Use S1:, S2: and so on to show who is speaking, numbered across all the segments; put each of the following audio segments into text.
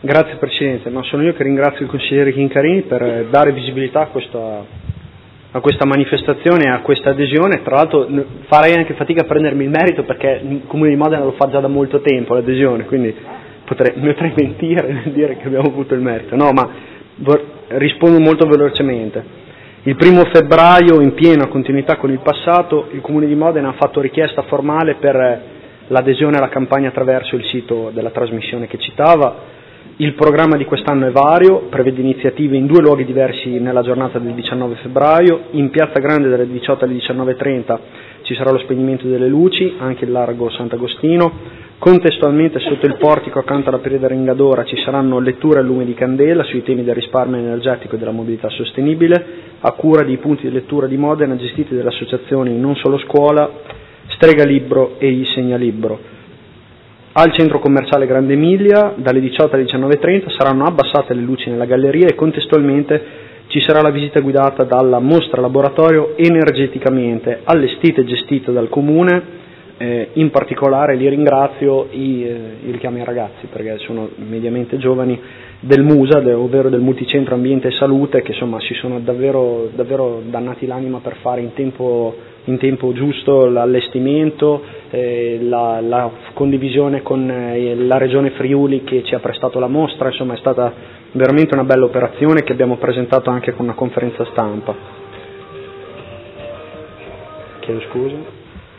S1: Grazie Presidente, ma sono io che ringrazio il consigliere Chincarini per dare visibilità a questa manifestazione e a questa adesione. Tra l'altro farei anche fatica a prendermi il merito perché il Comune di Modena lo fa già da molto tempo l'adesione, quindi mi potrei mentire nel dire che abbiamo avuto il merito. No, ma rispondo molto velocemente. Il 1° febbraio, in piena continuità con il passato, il Comune di Modena ha fatto richiesta formale per l'adesione alla campagna attraverso il sito della trasmissione che citava. Il programma di quest'anno è vario, prevede iniziative in 2 luoghi diversi nella giornata del 19 febbraio. In Piazza Grande dalle 18 alle 19:30 ci sarà lo spegnimento delle luci, anche il largo Sant'Agostino. Contestualmente sotto il portico accanto alla Pieve Ringadora ci saranno letture a lume di candela sui temi del risparmio energetico e della mobilità sostenibile, a cura dei punti di lettura di Modena gestiti dalle associazioni Non Solo Scuola, Strega Libro e I Segnalibro. Al centro commerciale Grande Emilia, dalle 18 alle 19:30, saranno abbassate le luci nella galleria e contestualmente ci sarà la visita guidata dalla mostra laboratorio Energeticamente, allestita e gestita dal Comune. In particolare li ringrazio i richiami ai ragazzi, perché sono mediamente giovani, del MUSA, ovvero del Multicentro Ambiente e Salute, che insomma si sono davvero dannati l'anima per fare in tempo giusto l'allestimento, la condivisione con la Regione Friuli che ci ha prestato la mostra. Insomma è stata veramente una bella operazione che abbiamo presentato anche con una conferenza stampa. Chiedo scusa.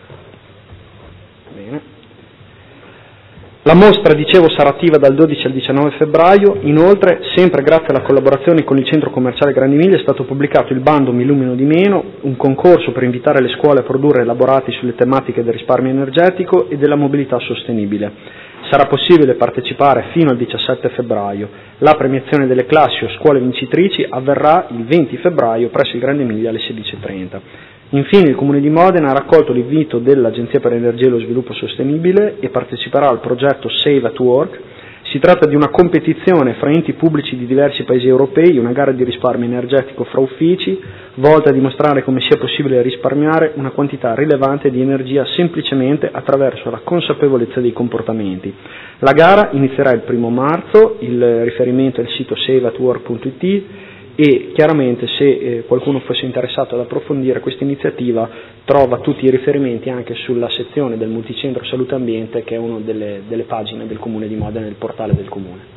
S1: Bene. La mostra, dicevo, sarà attiva dal 12 al 19 febbraio. Inoltre, sempre grazie alla collaborazione con il centro commerciale Grande Emilia, è stato pubblicato il bando Mi illumino di meno, un concorso per invitare le scuole a produrre elaborati sulle tematiche del risparmio energetico e della mobilità sostenibile. Sarà possibile partecipare fino al 17 febbraio. La premiazione delle classi o scuole vincitrici avverrà il 20 febbraio presso il Grande Emilia alle 16:30. Infine il Comune di Modena ha raccolto l'invito dell'Agenzia per l'Energia e lo Sviluppo Sostenibile e parteciperà al progetto Save at Work. Si tratta di una competizione fra enti pubblici di diversi paesi europei, una gara di risparmio energetico fra uffici, volta a dimostrare come sia possibile risparmiare una quantità rilevante di energia semplicemente attraverso la consapevolezza dei comportamenti. La gara inizierà il 1° marzo, il riferimento è il sito saveatwork.it, e chiaramente se qualcuno fosse interessato ad approfondire questa iniziativa trova tutti i riferimenti anche sulla sezione del Multicentro Salute Ambiente, che è una delle pagine del Comune di Modena, nel portale del Comune.